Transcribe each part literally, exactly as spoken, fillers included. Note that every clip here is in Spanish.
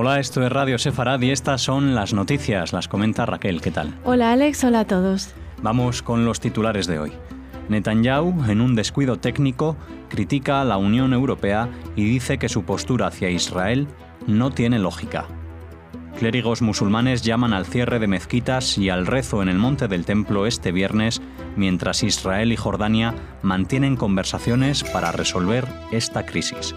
Hola, esto es Radio Sefarad y estas son las noticias. Las comenta Raquel. ¿Qué tal? Hola Alex, hola a todos. Vamos con los titulares de hoy. Netanyahu, en un descuido técnico, critica a la Unión Europea y dice que su postura hacia Israel no tiene lógica. Clérigos musulmanes llaman al cierre de mezquitas y al rezo en el Monte del Templo este viernes, mientras Israel y Jordania mantienen conversaciones para resolver esta crisis.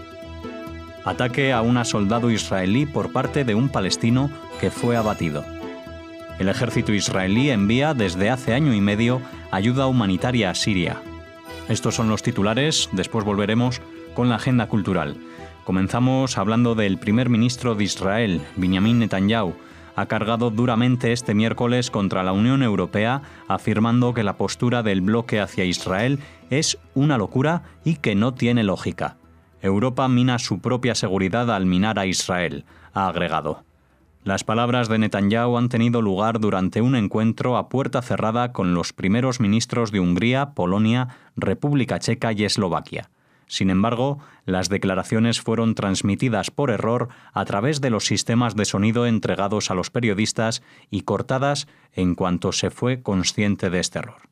Ataque a una soldado israelí por parte de un palestino que fue abatido. El ejército israelí envía desde hace año y medio ayuda humanitaria a Siria. Estos son los titulares, después volveremos con la agenda cultural. Comenzamos hablando del primer ministro de Israel, Benjamin Netanyahu. Ha cargado duramente este miércoles contra la Unión Europea, afirmando que la postura del bloque hacia Israel es una locura y que no tiene lógica. Europa mina su propia seguridad al minar a Israel, ha agregado. Las palabras de Netanyahu han tenido lugar durante un encuentro a puerta cerrada con los primeros ministros de Hungría, Polonia, República Checa y Eslovaquia. Sin embargo, las declaraciones fueron transmitidas por error a través de los sistemas de sonido entregados a los periodistas y cortadas en cuanto se fue consciente de este error.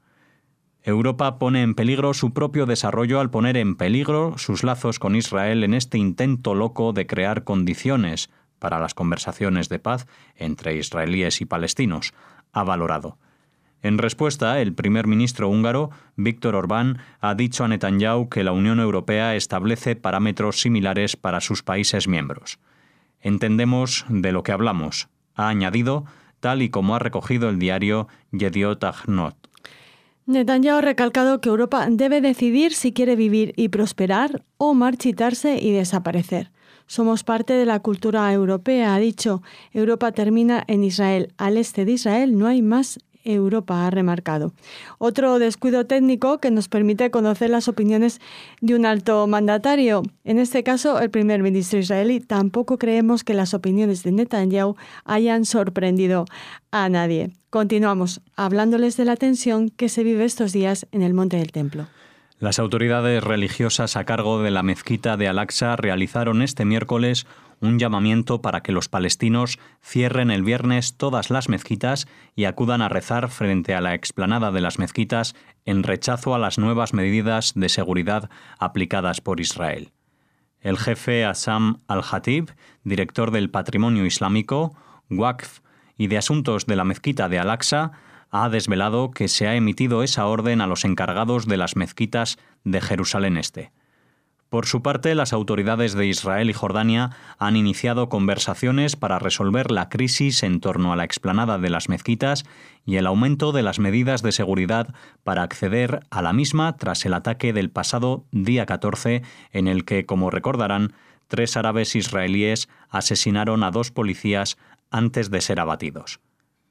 Europa pone en peligro su propio desarrollo al poner en peligro sus lazos con Israel en este intento loco de crear condiciones para las conversaciones de paz entre israelíes y palestinos, ha valorado. En respuesta, el primer ministro húngaro, Viktor Orbán, ha dicho a Netanyahu que la Unión Europea establece parámetros similares para sus países miembros. Entendemos de lo que hablamos, ha añadido, tal y como ha recogido el diario Yediot Ahronot. Netanyahu ha recalcado que Europa debe decidir si quiere vivir y prosperar o marchitarse y desaparecer. Somos parte de la cultura europea, ha dicho. Europa termina en Israel. Al este de Israel no hay más Europa, ha remarcado. Otro descuido técnico que nos permite conocer las opiniones de un alto mandatario. En este caso, el primer ministro israelí. Tampoco creemos que las opiniones de Netanyahu hayan sorprendido a nadie. Continuamos hablándoles de la tensión que se vive estos días en el Monte del Templo. Las autoridades religiosas a cargo de la mezquita de Al-Aqsa realizaron este miércoles un llamamiento para que los palestinos cierren el viernes todas las mezquitas y acudan a rezar frente a la explanada de las mezquitas en rechazo a las nuevas medidas de seguridad aplicadas por Israel. El jefe Assam al-Khatib, director del Patrimonio Islámico, Waqf y de Asuntos de la Mezquita de Al-Aqsa, ha desvelado que se ha emitido esa orden a los encargados de las mezquitas de Jerusalén Este. Por su parte, las autoridades de Israel y Jordania han iniciado conversaciones para resolver la crisis en torno a la explanada de las mezquitas y el aumento de las medidas de seguridad para acceder a la misma tras el ataque del pasado día catorce, en el que, como recordarán, tres árabes israelíes asesinaron a dos policías antes de ser abatidos.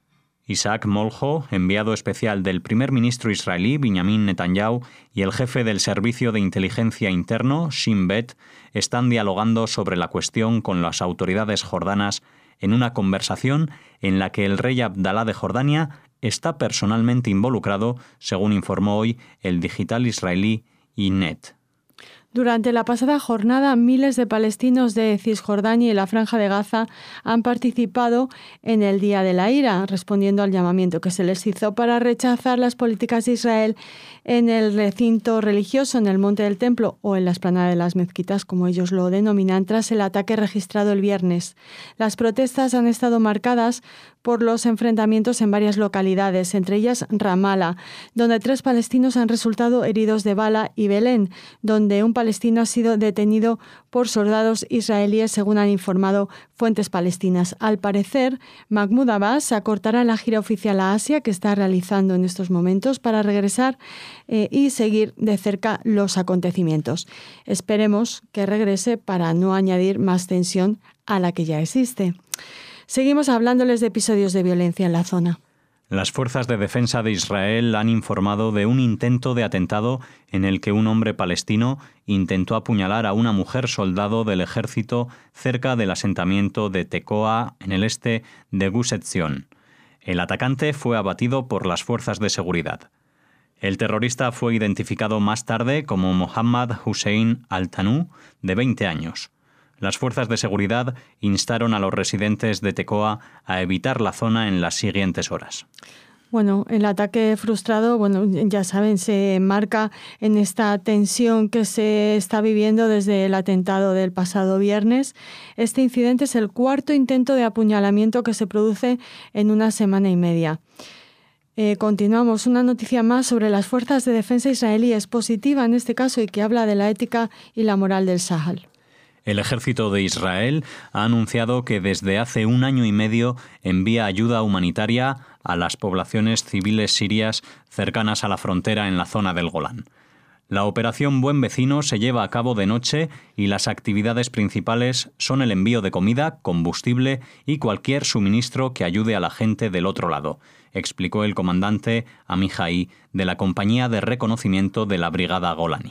Isaac Molho, enviado especial del primer ministro israelí Benjamin Netanyahu, y el jefe del Servicio de Inteligencia Interno, Shin Bet, están dialogando sobre la cuestión con las autoridades jordanas en una conversación en la que el rey Abdalá de Jordania está personalmente involucrado, según informó hoy el digital israelí Ynet. Durante la pasada jornada, miles de palestinos de Cisjordania y la Franja de Gaza han participado en el Día de la Ira, respondiendo al llamamiento que se les hizo para rechazar las políticas de Israel en el recinto religioso, en el Monte del Templo o en la explanada de las mezquitas, como ellos lo denominan, tras el ataque registrado el viernes. Las protestas han estado marcadas por los enfrentamientos en varias localidades, entre ellas Ramallah, donde tres palestinos han resultado heridos de bala, y Belén, donde un palestino ha sido detenido por soldados israelíes, según han informado fuentes palestinas. Al parecer, Mahmoud Abbas acortará la gira oficial a Asia que está realizando en estos momentos para regresar eh, y seguir de cerca los acontecimientos. Esperemos que regrese para no añadir más tensión a la que ya existe. Seguimos hablándoles de episodios de violencia en la zona. Las fuerzas de defensa de Israel han informado de un intento de atentado en el que un hombre palestino intentó apuñalar a una mujer soldado del ejército cerca del asentamiento de Tekoa, en el este de Gush Etzion. El atacante fue abatido por las fuerzas de seguridad. El terrorista fue identificado más tarde como Mohammad Hussein al-Tanu, de veinte años. Las fuerzas de seguridad instaron a los residentes de Tekoa a evitar la zona en las siguientes horas. Bueno, el ataque frustrado, bueno, ya saben, se marca en esta tensión que se está viviendo desde el atentado del pasado viernes. Este incidente es el cuarto intento de apuñalamiento que se produce en una semana y media. Eh, continuamos. Una noticia más sobre las fuerzas de defensa israelíes, positiva en este caso y que habla de la ética y la moral del Sahal. El ejército de Israel ha anunciado que desde hace un año y medio envía ayuda humanitaria a las poblaciones civiles sirias cercanas a la frontera en la zona del Golán. La operación Buen Vecino se lleva a cabo de noche y las actividades principales son el envío de comida, combustible y cualquier suministro que ayude a la gente del otro lado, explicó el comandante Amihai de la Compañía de Reconocimiento de la Brigada Golani.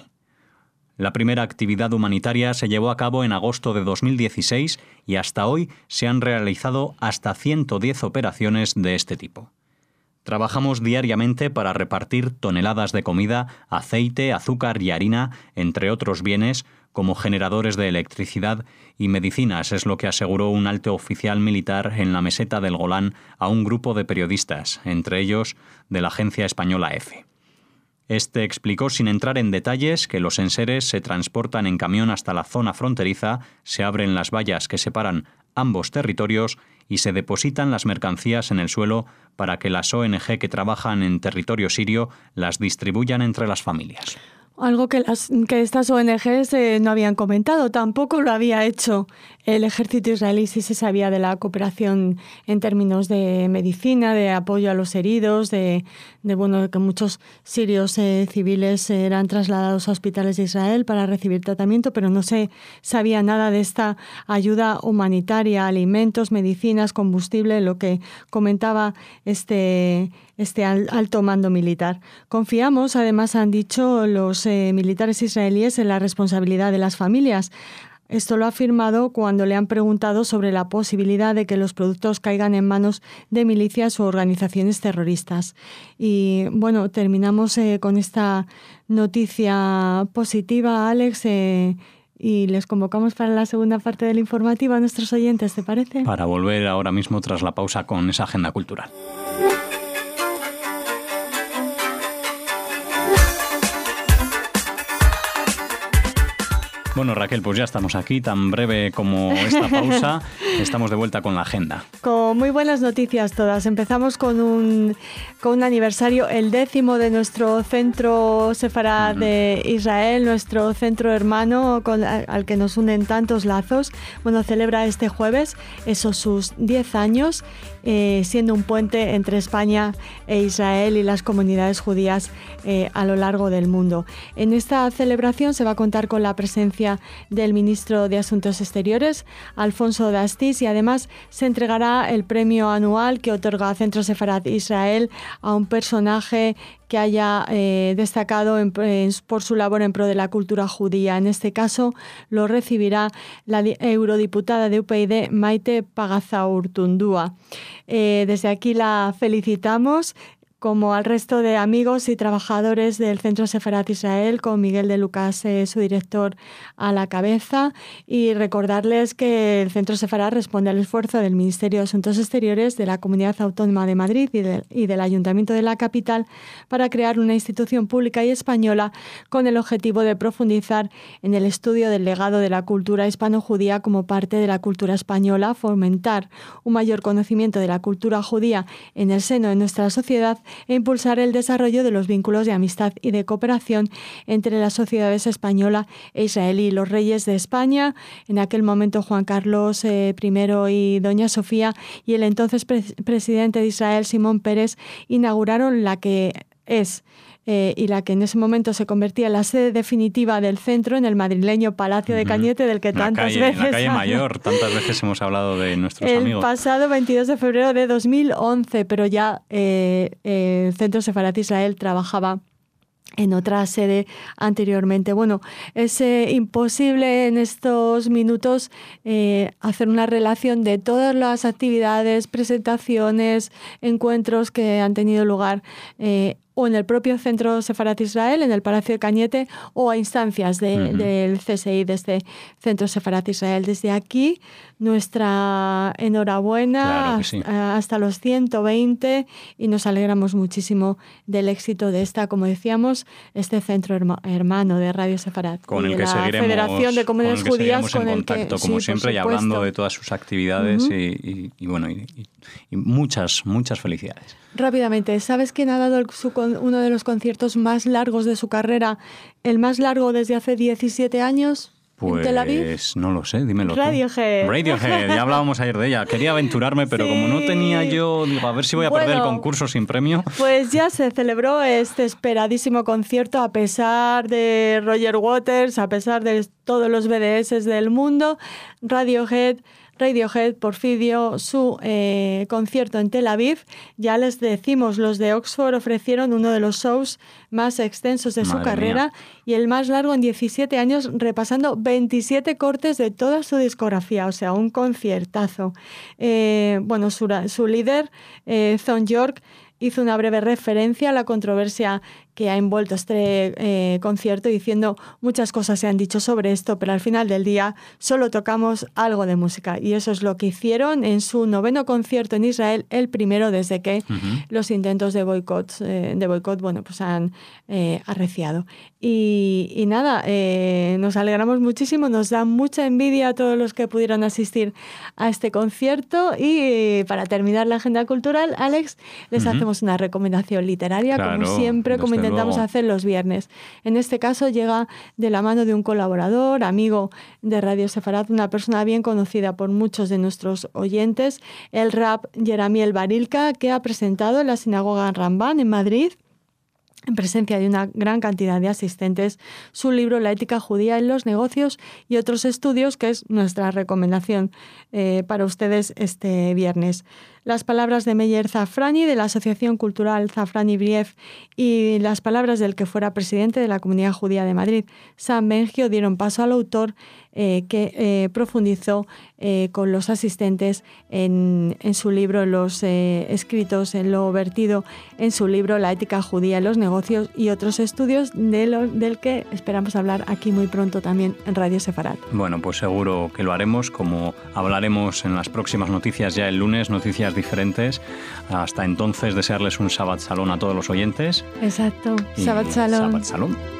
La primera actividad humanitaria se llevó a cabo en agosto de dos mil dieciséis y hasta hoy se han realizado hasta ciento diez operaciones de este tipo. Trabajamos diariamente para repartir toneladas de comida, aceite, azúcar y harina, entre otros bienes, como generadores de electricidad y medicinas, es lo que aseguró un alto oficial militar en la meseta del Golán a un grupo de periodistas, entre ellos de la agencia española EFE. Este explicó sin entrar en detalles que los enseres se transportan en camión hasta la zona fronteriza, se abren las vallas que separan ambos territorios y se depositan las mercancías en el suelo para que las O N Ge que trabajan en territorio sirio las distribuyan entre las familias. Algo que, las, que estas O N Ges eh, no habían comentado, tampoco lo había hecho el ejército israelí, sí se sabía de la cooperación en términos de medicina, de apoyo a los heridos, de, de bueno, que muchos sirios eh, civiles eran trasladados a hospitales de Israel para recibir tratamiento, pero no se sabía nada de esta ayuda humanitaria, alimentos, medicinas, combustible, lo que comentaba este, este alto mando militar. Confiamos, además han dicho los eh, militares israelíes, en la responsabilidad de las familias. Esto lo ha afirmado cuando le han preguntado sobre la posibilidad de que los productos caigan en manos de milicias o organizaciones terroristas. Y bueno, terminamos eh, con esta noticia positiva, Alex, eh, y les convocamos para la segunda parte del informativo a nuestros oyentes, ¿te parece? Para volver ahora mismo tras la pausa con esa agenda cultural. Bueno, Raquel, pues ya estamos aquí, tan breve como esta pausa. Estamos de vuelta con la agenda. Con muy buenas noticias todas. Empezamos con un, con un aniversario, el décimo de nuestro centro sefarad uh-huh. de Israel, nuestro centro hermano con, al que nos unen tantos lazos. Bueno, celebra este jueves esos sus diez años, eh, siendo un puente entre España e Israel y las comunidades judías eh, a lo largo del mundo. En esta celebración se va a contar con la presencia del ministro de Asuntos Exteriores, Alfonso Dastis, y además se entregará el premio anual que otorga Centro Sefarad Israel a un personaje que haya eh, destacado en, en, por su labor en pro de la cultura judía. En este caso lo recibirá la eurodiputada de U P Y D, Maite Pagazaurtundúa. Eh, desde aquí la felicitamos, como al resto de amigos y trabajadores del Centro Sefarad Israel, con Miguel de Lucas, eh, su director, a la cabeza, y recordarles que el Centro Sefarad responde al esfuerzo del Ministerio de Asuntos Exteriores, de la Comunidad Autónoma de Madrid y, de, y del Ayuntamiento de la capital para crear una institución pública y española con el objetivo de profundizar en el estudio del legado de la cultura hispano-judía como parte de la cultura española, fomentar un mayor conocimiento de la cultura judía en el seno de nuestra sociedad e impulsar el desarrollo de los vínculos de amistad y de cooperación entre las sociedades española e israelí. Los reyes de España, en aquel momento Juan Carlos eh, primero y doña Sofía, y el entonces pre- presidente de Israel, Simón Peres, inauguraron la que es Eh, y la que en ese momento se convertía en la sede definitiva del centro, en el madrileño Palacio de Cañete, del que la tantas calle, veces... En la calle Mayor, tantas veces hemos hablado de nuestros el amigos. El pasado veintidós de febrero de dos mil once, pero ya eh, eh, el Centro Sefarad Israel trabajaba en otra sede anteriormente. Bueno, es eh, imposible en estos minutos eh, hacer una relación de todas las actividades, presentaciones, encuentros que han tenido lugar eh, o en el propio Centro Sefarat Israel, en el Palacio de Cañete, o a instancias de, uh-huh. del C S I, de este Centro Sefarat Israel. Desde aquí, nuestra enhorabuena claro que sí. hasta, hasta los ciento veinte, y nos alegramos muchísimo del éxito de esta, como decíamos, este centro herma, hermano de Radio Sefarat. Con y el de que la seguiremos, Federación de Comunidades con el que Judías, con en el contacto, que, como sí, siempre, y hablando de todas sus actividades uh-huh. y, y, y, bueno, y, y, y muchas, muchas felicidades. Rápidamente, ¿sabes quién ha dado el, su, uno de los conciertos más largos de su carrera, el más largo desde hace diecisiete años? Pues ¿En Tel Aviv? No lo sé, dímelo tú. Radiohead. Radiohead, ya hablábamos ayer de ella. Quería aventurarme, pero sí. como no tenía yo, digo, a ver si voy a bueno, perder el concurso sin premio. Pues ya se celebró este esperadísimo concierto a pesar de Roger Waters, a pesar de todos los B D S del mundo. Radiohead... Radiohead por fin dio su eh, concierto en Tel Aviv. Ya les decimos, los de Oxford ofrecieron uno de los shows más extensos de Madre su carrera mía. y el más largo en diecisiete años, repasando veintisiete cortes de toda su discografía, o sea, un conciertazo. Eh, bueno, su, su líder, eh, Thom Yorke, hizo una breve referencia a la controversia que ha envuelto este eh, concierto, diciendo muchas cosas se han dicho sobre esto, pero al final del día solo tocamos algo de música. Y eso es lo que hicieron en su noveno concierto en Israel, el primero desde que uh-huh. los intentos de boicot, eh, de boicot bueno, pues han eh, arreciado. Y, y nada, eh, nos alegramos muchísimo, nos da mucha envidia a todos los que pudieron asistir a este concierto. Y para terminar la agenda cultural, Alex, les uh-huh. hacemos una recomendación literaria, claro, como siempre, como intentamos hacer los viernes. En este caso llega de la mano de un colaborador, amigo de Radio Sefarat, una persona bien conocida por muchos de nuestros oyentes, el rab Yeramiel Barilka, que ha presentado en la sinagoga Ramban en Madrid, en presencia de una gran cantidad de asistentes, su libro La ética judía en los negocios y otros estudios, que es nuestra recomendación eh, para ustedes este viernes. Las palabras de Meyer Zafrani, de la Asociación Cultural Zafrani Brief, y las palabras del que fuera presidente de la Comunidad Judía de Madrid, Sam Bengio, dieron paso al autor eh, que eh, profundizó eh, con los asistentes en, en su libro, en los eh, escritos, en lo vertido en su libro La ética judía en los negocios y otros estudios, de lo, del que esperamos hablar aquí muy pronto también en Radio Sefarat. Bueno, pues seguro que lo haremos, como hablaremos en las próximas noticias ya el lunes, noticias diferentes. Hasta entonces, desearles un Shabbat Shalom a todos los oyentes. Exacto. Shabbat Shalom. Shabbat Shalom.